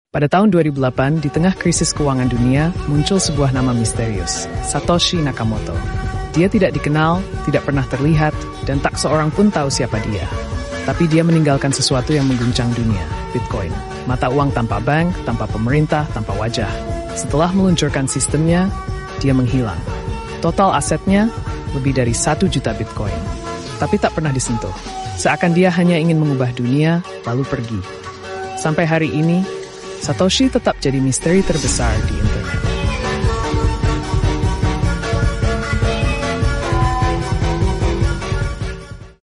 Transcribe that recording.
Pada tahun 2008, di tengah krisis keuangan dunia, muncul sebuah nama misterius, Satoshi Nakamoto. Dia tidak dikenal, tidak pernah terlihat, dan tak seorang pun tahu siapa dia. Tapi dia meninggalkan sesuatu yang mengguncang dunia, Bitcoin. Mata uang tanpa bank, tanpa pemerintah, tanpa wajah. Setelah meluncurkan sistemnya, dia menghilang. Total asetnya lebih dari 1 juta Bitcoin. Tapi tak pernah disentuh. Seakan dia hanya ingin mengubah dunia, lalu pergi. Sampai hari ini, Satoshi tetap jadi misteri terbesar di